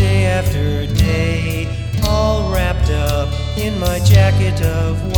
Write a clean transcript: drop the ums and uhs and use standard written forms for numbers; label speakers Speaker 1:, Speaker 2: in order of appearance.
Speaker 1: day after day, all wrapped up in my jacket of